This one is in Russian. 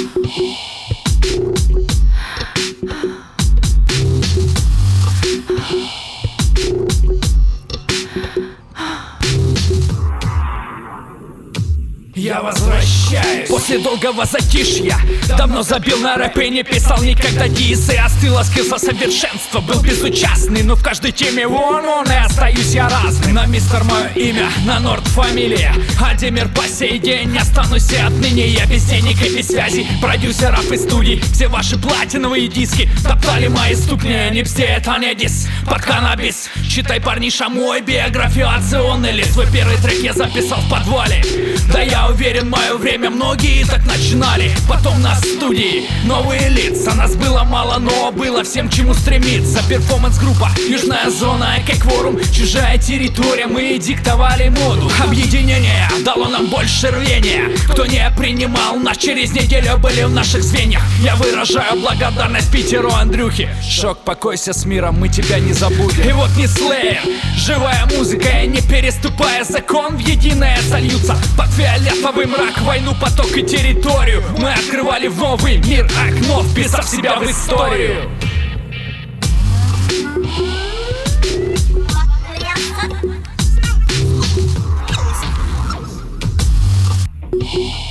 Я возвращаюсь после долгого затишья. Давно забил на рэп и не писал никогда дисы. Остыло скилса совершенства, был безучастный, но в каждой теме он и остаюсь я разный. На мистер мое имя, на Норд фамилия, а Демир по сей день останусь и отныне. Я без денег и без связи, продюсеров и студий. Все ваши платиновые диски топтали мои ступни. Не пси, это не дис, под каннабис. Читай, парниша, мой биографиационный лист. Свой первый трек я записал в подвале. Да я уверен, мое время многие так начинали. Потом на студии новые лица. Нас было мало, но было всем чему стремиться. Перформанс-группа, южная зона, эко-кворум, чужая территория. Мы диктовали моду. Объединение дало нам больше рвения. Кто не принимал нас, через неделю были в наших звеньях. Я выражаю благодарность Питеру, Андрюхе. Шок, покойся с миром, мы тебя не забудем. И вот не Слэйр, живая музыка, и не переступая закон, в единое сольются под фиолетовый мрак, войну, поток и территорию. Мы открывали в новый мир окно, вписав себя в историю. Yeah.